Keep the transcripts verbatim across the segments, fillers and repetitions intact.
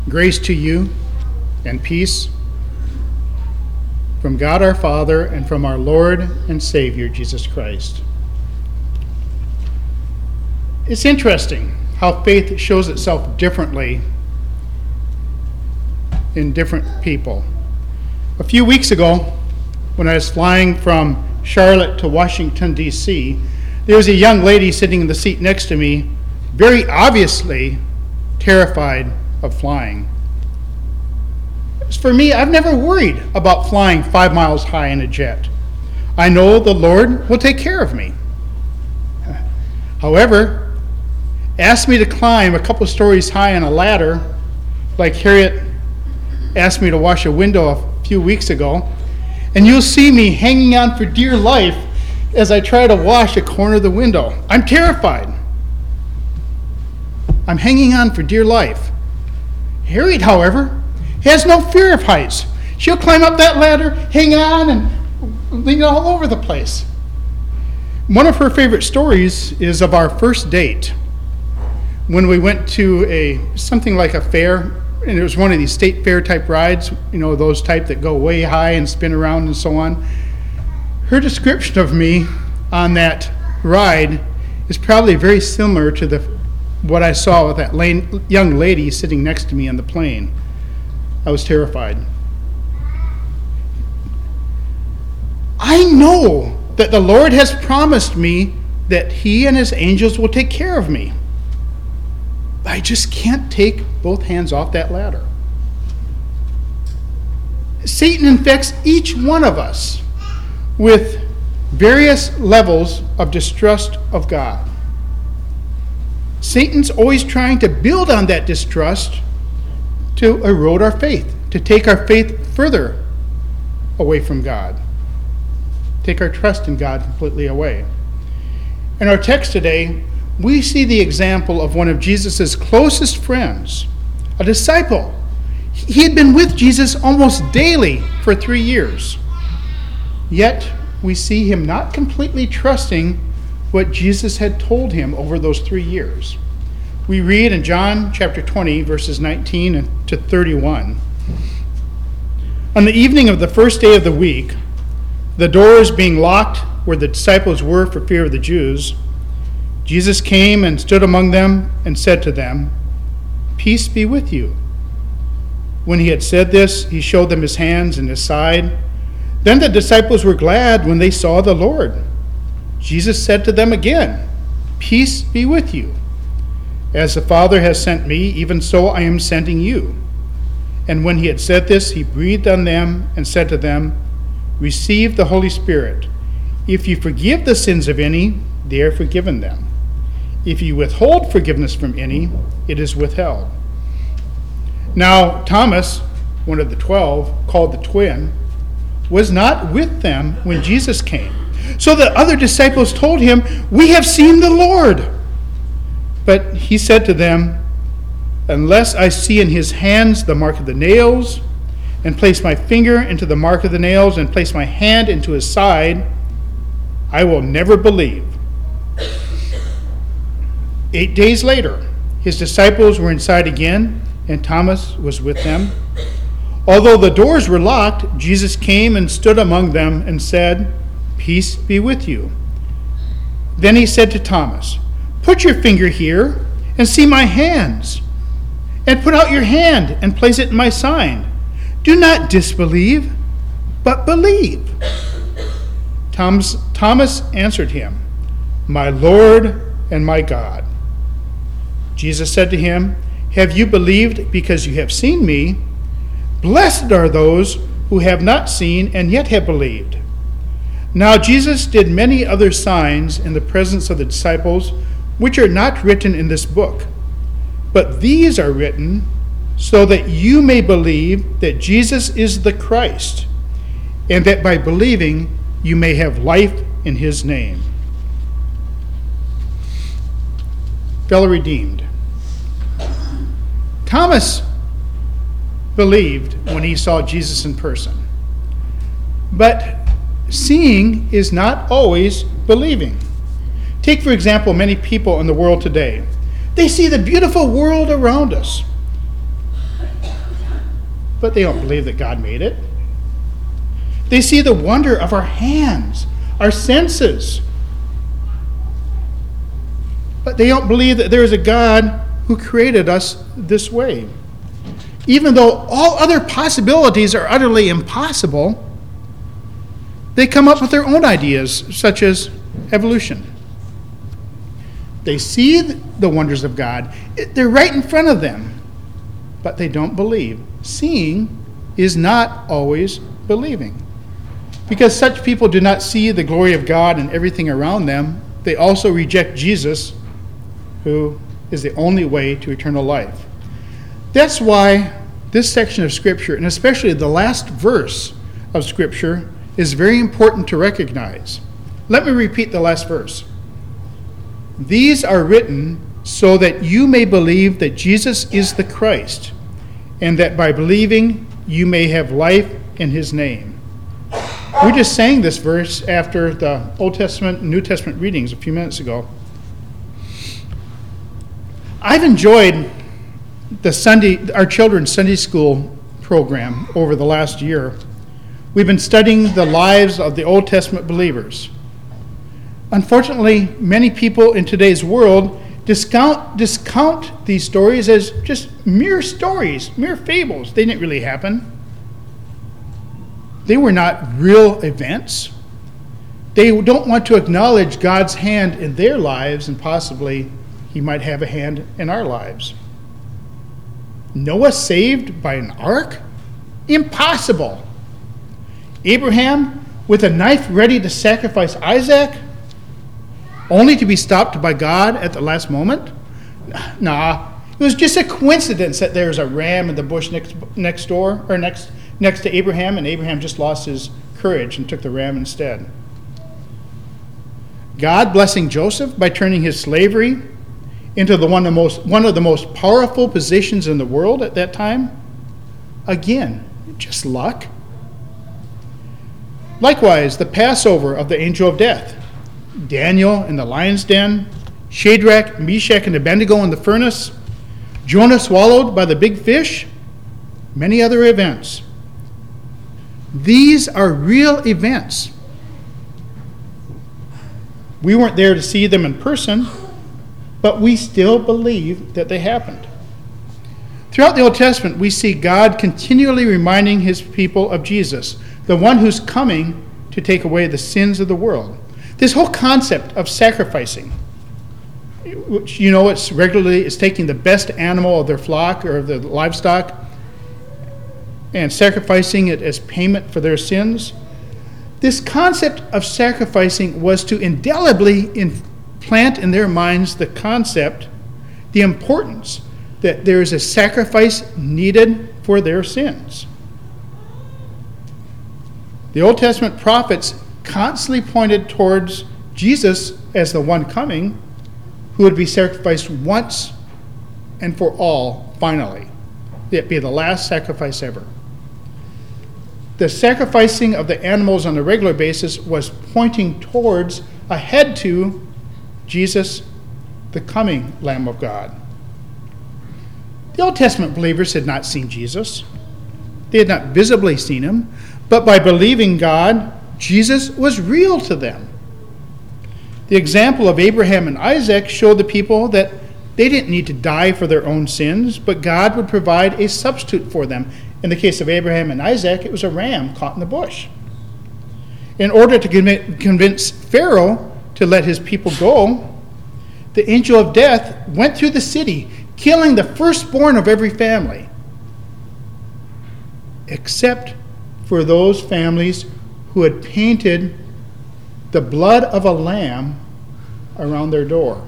Grace to you and peace from God our Father and from our Lord and Savior, Jesus Christ. It's interesting how faith shows itself differently in different people. A few weeks ago, when I was flying from Charlotte to Washington, D C, there was a young lady sitting in the seat next to me, very obviously terrified of flying. For me, I've never worried about flying five miles high in a jet. I know the Lord will take care of me. However, ask me to climb a couple stories high on a ladder, like Harriet asked me to wash a window a few weeks ago, and you'll see me hanging on for dear life as I try to wash a corner of the window. I'm terrified. I'm hanging on for dear life. Harriet, however, has no fear of heights. She'll climb up that ladder, hang on, and lean all over the place. One of her favorite stories is of our first date, when we went to a something like a fair, and it was one of these state fair type rides, you know, those type that go way high and spin around and so on. Her description of me on that ride is probably very similar to the what I saw with that lane, young lady sitting next to me on the plane. I was terrified. I know that the Lord has promised me that He and His angels will take care of me. I just can't take both hands off that ladder. Satan infects each one of us with various levels of distrust of God. Satan's always trying to build on that distrust to erode our faith, to take our faith further away from God, take our trust in God completely away. In our text today, we see the example of one of Jesus' closest friends, a disciple. He had been with Jesus almost daily for three years. Yet, we see him not completely trusting what Jesus had told him over those three years. We read in John chapter twenty, verses nineteen to thirty-one. On the evening of the first day of the week, the doors being locked where the disciples were for fear of the Jews, Jesus came and stood among them and said to them, "Peace be with you." When he had said this, he showed them his hands and his side. Then the disciples were glad when they saw the Lord. Jesus said to them again, "Peace be with you. As the Father has sent me, even so I am sending you." And when he had said this, he breathed on them and said to them, "Receive the Holy Spirit. If you forgive the sins of any, they are forgiven them. If you withhold forgiveness from any, it is withheld." Now Thomas, one of the twelve, called the twin, was not with them when Jesus came. So the other disciples told him, "We have seen the Lord." But he said to them, "Unless I see in his hands the mark of the nails, and place my finger into the mark of the nails, and place my hand into his side, I will never believe." Eight days later, his disciples were inside again, and Thomas was with them. Although the doors were locked, Jesus came and stood among them and said, "Peace be with you." Then he said to Thomas, "Put your finger here and see my hands, and put out your hand and place it in my side. Do not disbelieve, but believe." Thomas, Thomas answered him, "My Lord and my God." Jesus said to him, "Have you believed because you have seen me? Blessed are those who have not seen and yet have believed." Now Jesus did many other signs in the presence of the disciples, which are not written in this book. But these are written so that you may believe that Jesus is the Christ, and that by believing you may have life in his name. Fellow redeemed, Thomas believed when he saw Jesus in person. But seeing is not always believing. Take, for example, many people in the world today. They see the beautiful world around us. but they don't believe that God made it. They see the wonder of our hands, our senses, but they don't believe that there is a God who created us this way. Even though all other possibilities are utterly impossible, they come up with their own ideas, such as evolution. They see the wonders of God. They're right in front of them, but they don't believe. Seeing is not always believing. Because such people do not see the glory of God in everything around them, they also reject Jesus, who is the only way to eternal life. That's why this section of Scripture, and especially the last verse of Scripture, is very important to recognize. Let me repeat the last verse. These are written so that you may believe that Jesus is the Christ, and that by believing you may have life in his name. We just sang this verse after the Old Testament and New Testament readings a few minutes ago. I've enjoyed the Sunday, our children's Sunday school program over the last year. We've been studying the lives of the Old Testament believers. Unfortunately, many people in today's world discount discount these stories as just mere stories, mere fables. They didn't really happen. They were not real events. They don't want to acknowledge God's hand in their lives, and possibly he might have a hand in our lives. Noah saved by an ark? Impossible. Abraham with a knife ready to sacrifice Isaac, only to be stopped by God at the last moment? Nah, it was just a coincidence that there's a ram in the bush next next door, or next next to Abraham, and Abraham just lost his courage and took the ram instead. God blessing Joseph by turning his slavery into the one of the most one of the most powerful positions in the world at that time? Again, just luck. Likewise, the Passover of the angel of death. Daniel in the lion's den, Shadrach, Meshach, and Abednego in the furnace, Jonah swallowed by the big fish, many other events. These are real events. We weren't there to see them in person, but we still believe that they happened. Throughout the Old Testament, we see God continually reminding his people of Jesus, the one who's coming to take away the sins of the world. This whole concept of sacrificing, which you know it's regularly is taking the best animal of their flock or of the livestock and sacrificing it as payment for their sins. This concept of sacrificing was to indelibly implant in their minds the concept, the importance that there is a sacrifice needed for their sins. The Old Testament prophets constantly pointed towards Jesus as the one coming who would be sacrificed once and for all, finally. It'd be the last sacrifice ever. The sacrificing of the animals on a regular basis was pointing towards, ahead to, Jesus, the coming Lamb of God. The Old Testament believers had not seen Jesus. They had not visibly seen him, but by believing God, Jesus was real to them. The example of Abraham and Isaac showed the people that they didn't need to die for their own sins, but God would provide a substitute for them. In the case of Abraham and Isaac, it was a ram caught in the bush. In order to convince Pharaoh to let his people go, the angel of death went through the city, killing the firstborn of every family, except for those families who had painted the blood of a lamb around their door.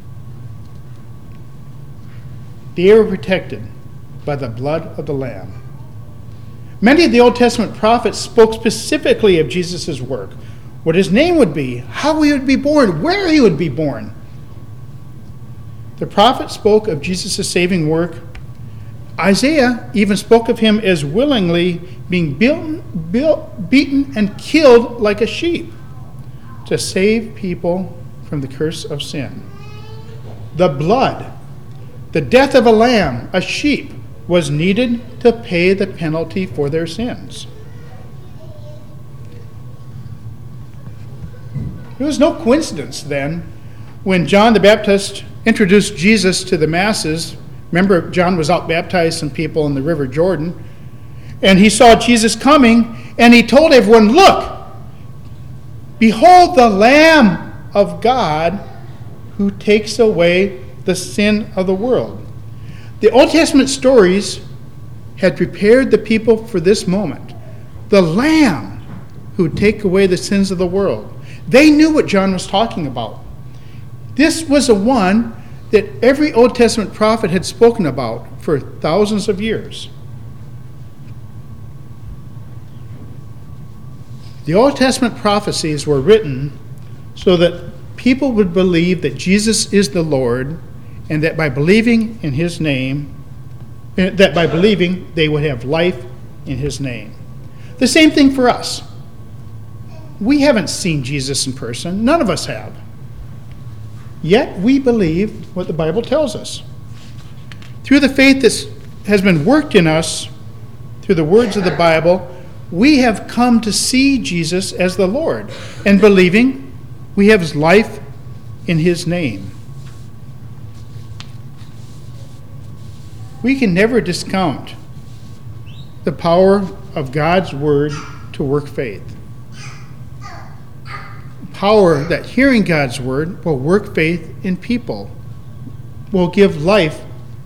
They were protected by the blood of the lamb. Many of the Old Testament prophets spoke specifically of Jesus' work, what his name would be, how he would be born, where he would be born. The prophet spoke of Jesus' saving work. Isaiah even spoke of him as willingly being built, built, beaten and killed like a sheep to save people from the curse of sin. The blood, the death of a lamb, a sheep, was needed to pay the penalty for their sins. It was no coincidence then when John the Baptist introduced Jesus to the masses. Remember, John was out baptizing some people in the River Jordan, and he saw Jesus coming, and he told everyone, "Look, behold the Lamb of God who takes away the sin of the world." The Old Testament stories had prepared the people for this moment. The Lamb who would take away the sins of the world. They knew what John was talking about. This was the one that every Old Testament prophet had spoken about for thousands of years. The Old Testament prophecies were written so that people would believe that Jesus is the Lord, and that by believing in his name, that by believing they would have life in his name. The same thing for us. We haven't seen Jesus in person. None of us have. Yet we believe what the Bible tells us. Through the faith that has been worked in us, through the words of the Bible, we have come to see Jesus as the Lord. And believing, we have life in his name. We can never discount the power of God's word to work faith. Power that hearing God's word will work faith in people, will give life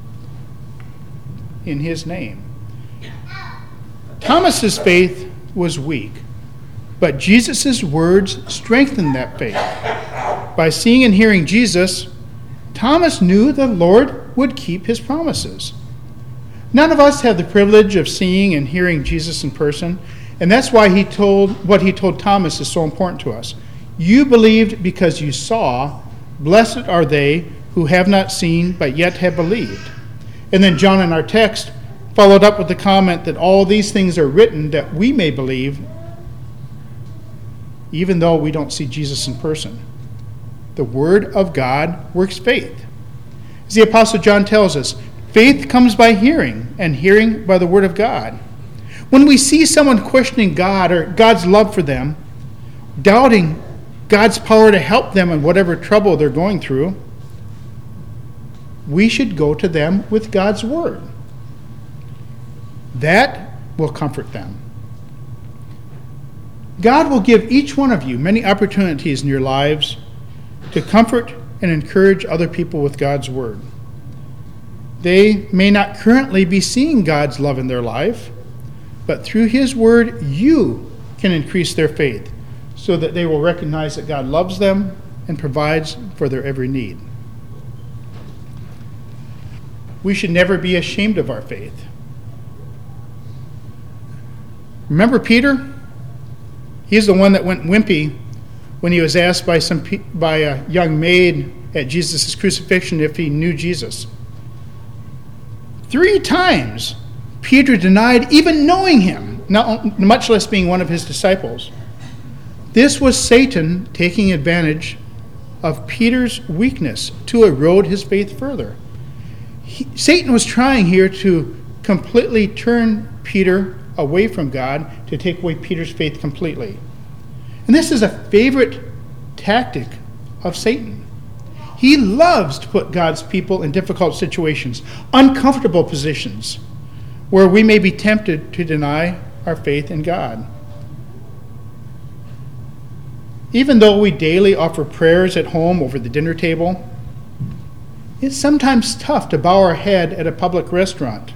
in his name. Thomas's faith was weak, but Jesus' words strengthened that faith. By seeing and hearing Jesus, Thomas knew the Lord would keep his promises. None of us have the privilege of seeing and hearing Jesus in person, and that's why he told what he told Thomas is so important to us. You believed because you saw. Blessed are they who have not seen but yet have believed. And then John in our text followed up with the comment that all these things are written that we may believe, even though we don't see Jesus in person. The word of God works faith. As the Apostle John tells us, faith comes by hearing, and hearing by the word of God. When we see someone questioning God or God's love for them, doubting God's power to help them in whatever trouble they're going through, we should go to them with God's word. That will comfort them. God will give each one of you many opportunities in your lives to comfort and encourage other people with God's word. They may not currently be seeing God's love in their life, but through his word, you can increase their faith so that they will recognize that God loves them and provides for their every need. We should never be ashamed of our faith. Remember Peter? He's the one that went wimpy when he was asked by some by a young maid at Jesus' crucifixion if he knew Jesus. Three times Peter denied even knowing him, not, much less being one of his disciples. This was Satan taking advantage of Peter's weakness to erode his faith further. He, Satan was trying here to completely turn Peter away from God, to take away Peter's faith completely. And this is a favorite tactic of Satan. He loves to put God's people in difficult situations, uncomfortable positions, where we may be tempted to deny our faith in God. Even though we daily offer prayers at home over the dinner table, it's sometimes tough to bow our head at a public restaurant.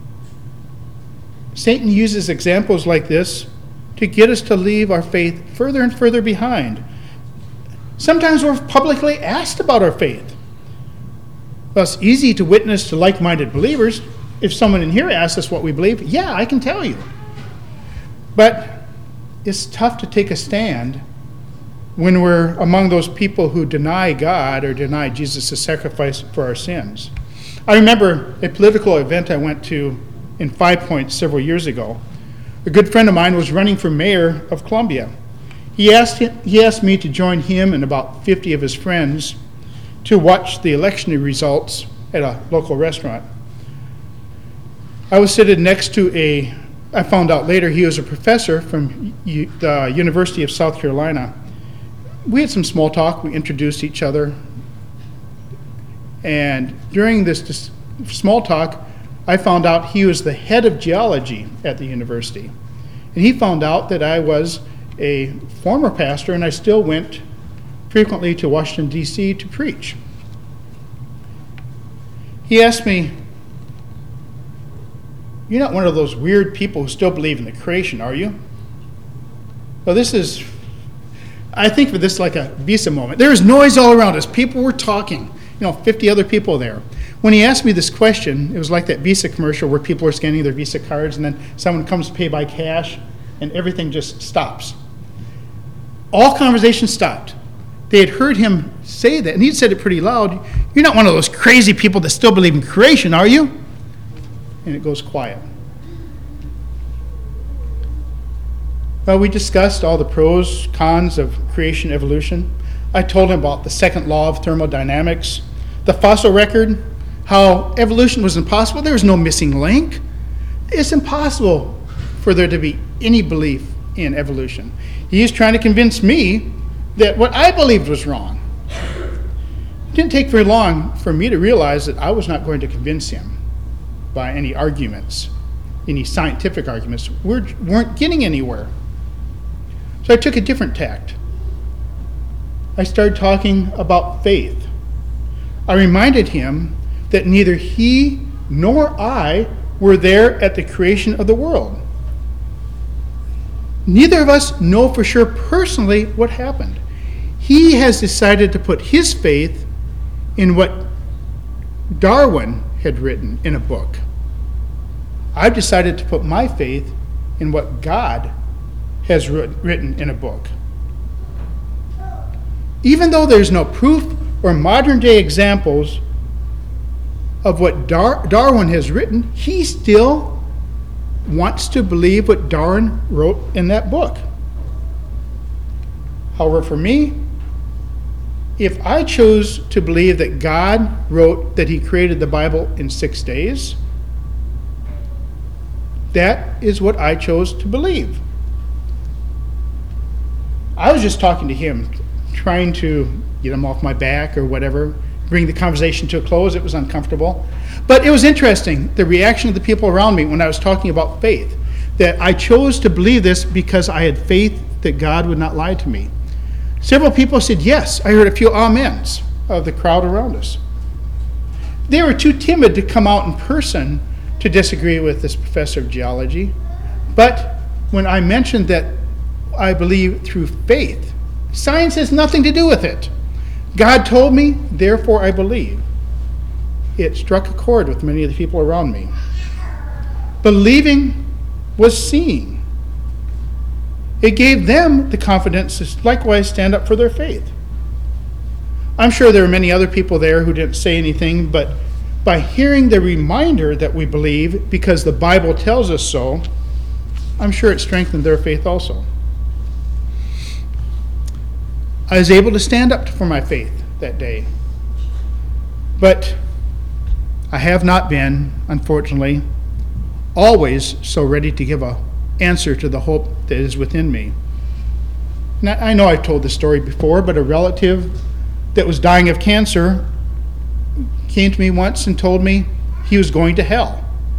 Satan uses examples like this to get us to leave our faith further and further behind. Sometimes we're publicly asked about our faith. Well, it's easy to witness to like-minded believers. If someone in here asks us what we believe, yeah, I can tell you. But it's tough to take a stand when we're among those people who deny God or deny Jesus' sacrifice for our sins. I remember a political event I went to in Five Points several years ago. A good friend of mine was running for mayor of Columbia. He asked, him, he asked me to join him and about fifty of his friends to watch the election results at a local restaurant. I was sitting next to a, I found out later he was a professor from U, the University of South Carolina. We had some small talk, we introduced each other, and during this, this small talk, I found out he was the head of geology at the university. And he found out that I was a former pastor and I still went frequently to Washington, D C to preach. He asked me, "You're not one of those weird people who still believe in the creation, are you?" Well, this is, I think for this like a Visa moment. There was noise all around us. People were talking, you know, fifty other people there. When he asked me this question, it was like that Visa commercial where people are scanning their Visa cards and then someone comes to pay by cash and everything just stops. All conversation stopped. They had heard him say that, and he'd said it pretty loud. "You're not one of those crazy people that still believe in creation, are you?" And it goes quiet. Well, we discussed all the pros, cons of creation evolution. I told him about the second law of thermodynamics, the fossil record, how evolution was impossible. There was no missing link. It's impossible for there to be any belief in evolution. He was trying to convince me that what I believed was wrong. It didn't take very long for me to realize that I was not going to convince him by any arguments, any scientific arguments. We weren't getting anywhere. So I took a different tact. I started talking about faith. I reminded him that neither he nor I were there at the creation of the world. Neither of us know for sure personally what happened. He has decided to put his faith in what Darwin had written in a book. I've decided to put my faith in what God has written in a book. Even though there's no proof or modern day examples of what Dar- Darwin has written, he still wants to believe what Darwin wrote in that book. However, for me, if I chose to believe that God wrote that he created the Bible in six days, that is what I chose to believe. I was just talking to him, trying to get him off my back or whatever, bring the conversation to a close. It was uncomfortable. But it was interesting, the reaction of the people around me when I was talking about faith, that I chose to believe this because I had faith that God would not lie to me. Several people said yes. I heard a few amens of the crowd around us. They were too timid to come out in person to disagree with this professor of geology. But when I mentioned that I believe through faith, science has nothing to do with it. God told me, therefore I believe. It struck a chord with many of the people around me. Believing was seeing. It gave them the confidence to likewise stand up for their faith. I'm sure there were many other people there who didn't say anything, but by hearing the reminder that we believe because the Bible tells us so, I'm sure it strengthened their faith also. I was able to stand up for my faith that day. But I have not been, unfortunately, always so ready to give an answer to the hope that is within me. And I know I've told this story before, but a relative that was dying of cancer came to me once and told me he was going to hell.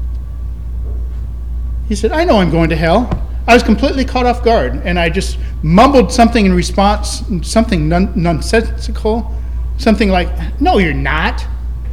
He said, "I know I'm going to hell." I was completely caught off guard, and I just mumbled something in response, something non- nonsensical, something like, "No, you're not."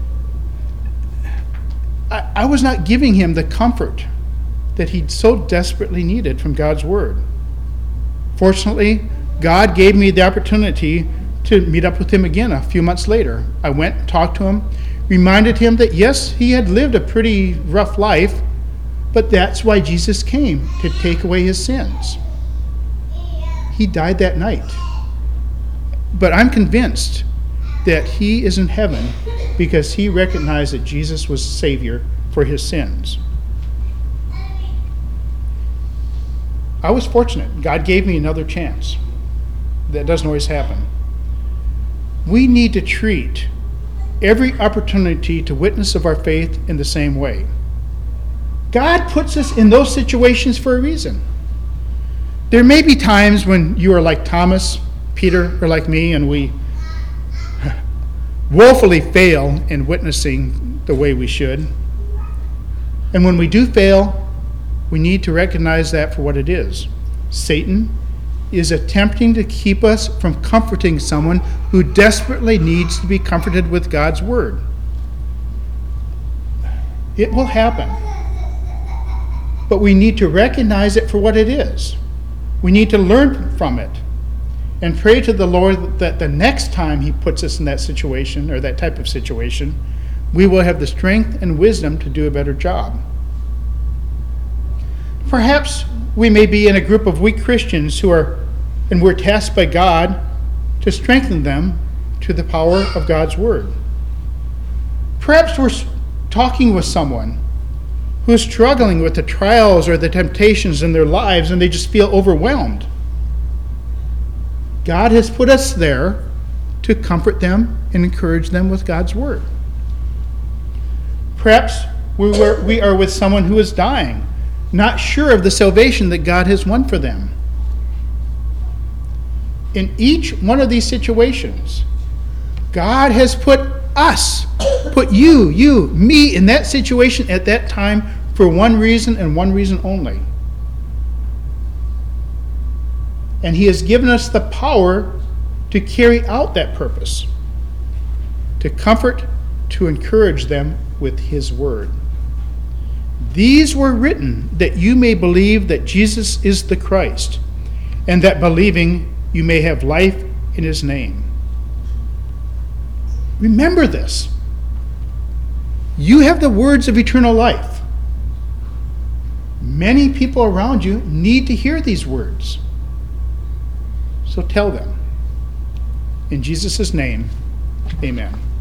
I, I was not giving him the comfort that he so desperately needed from God's word. Fortunately, God gave me the opportunity to meet up with him again a few months later. I went and talked to him, reminded him that yes, he had lived a pretty rough life, but that's why Jesus came, to take away his sins. He died that night. But I'm convinced that he is in heaven because he recognized that Jesus was Savior for his sins. I was fortunate. God gave me another chance. That doesn't always happen. We need to treat every opportunity to witness of our faith in the same way. God puts us in those situations for a reason. There may be times when you are like Thomas, Peter, or like me, and we woefully fail in witnessing the way we should. And when we do fail, we need to recognize that for what it is. Satan is attempting to keep us from comforting someone who desperately needs to be comforted with God's word. It will happen. But we need to recognize it for what it is. We need to learn from it and pray to the Lord that the next time he puts us in that situation or that type of situation, we will have the strength and wisdom to do a better job. Perhaps we may be in a group of weak Christians who are, and we're tasked by God to strengthen them to the power of God's word. Perhaps we're talking with someone who's struggling with the trials or the temptations in their lives and they just feel overwhelmed. God has put us there to comfort them and encourage them with God's word. Perhaps we, were, we are with someone who is dying, not sure of the salvation that God has won for them. In each one of these situations, God has put us, put you, you, me in that situation at that time for one reason and one reason only. And he has given us the power to carry out that purpose, to comfort, to encourage them with his word. These were written that you may believe that Jesus is the Christ, and that believing you may have life in his name. Remember this. You have the words of eternal life. Many people around you need to hear these words. So tell them. In Jesus' name, amen.